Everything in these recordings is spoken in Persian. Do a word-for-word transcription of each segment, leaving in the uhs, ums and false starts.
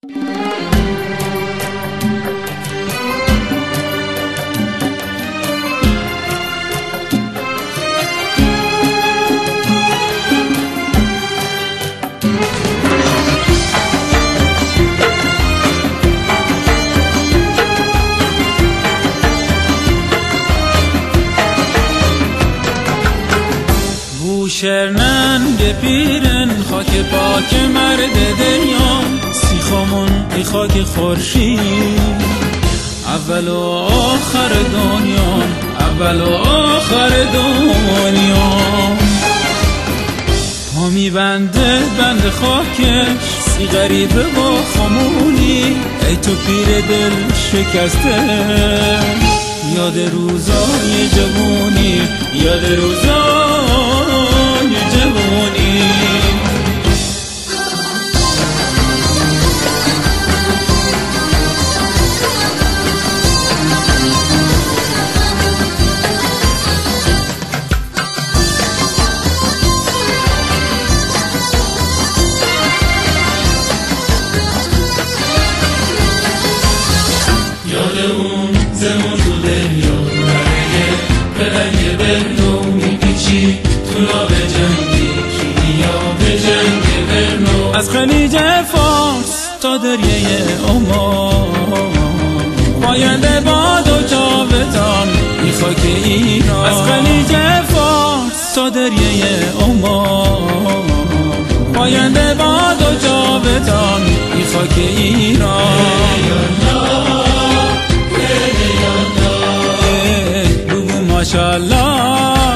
شرنن گپیرن خاک پاک مرد دنیا سیخامون ای خاک خورشید اول و آخر دنیا اول و آخر دنیا پا میبنده بند خاکش سی غریبه با خامونی ای تو پیر دل شکسته یاد روزای جوونی یاد روزای جوونی یاد اون زمان تو دنیا برای پلنگ برنو میپیچی تو را به جنگی کیمیا به جنگ برنو از خلیج فارس تا دریه عمان پاینده باد و جاودان ای خاک ایران از خلیج فارس تا دریه عمان پاینده باد و جاودان ای خاک ایران ماشاءالله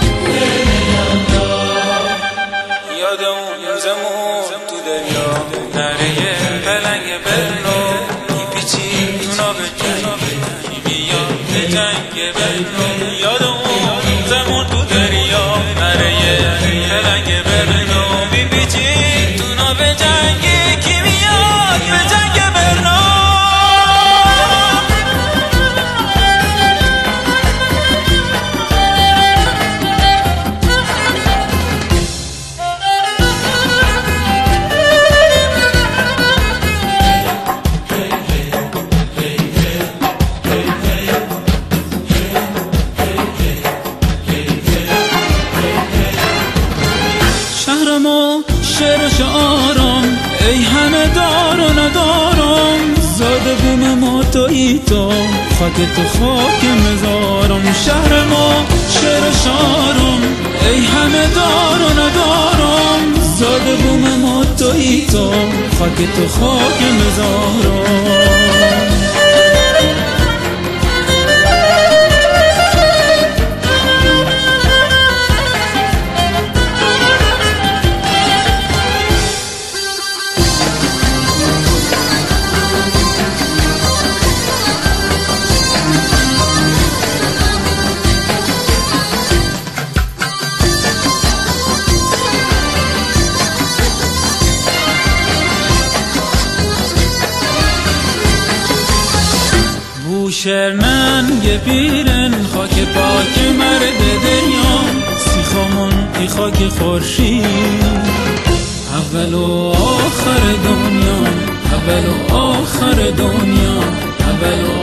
یاد اون زمان تو دریا نره پلنگ برنو میپیچی تو ناب جنگ کیمیا به جنگ برنو یاد اون زمان تو دریا نره پلنگ برنو میپیچی تو ناب جنگ کیمیا به جنگ برنو شهر ما شعر و شعارم ای همه دار و ندارم زاده بوم ما تویی تو خاک تو خاک مزارم شهر ما شعر و شعارم ای همه دار و ندارم زاده بوم ما تویی تو خاک تو خاک مزارم شرنن گپیرن خاک پاک مرد دنیا سیخامون ای خاک خورشید اول و آخر دنیا اول و آخر دنیا اول و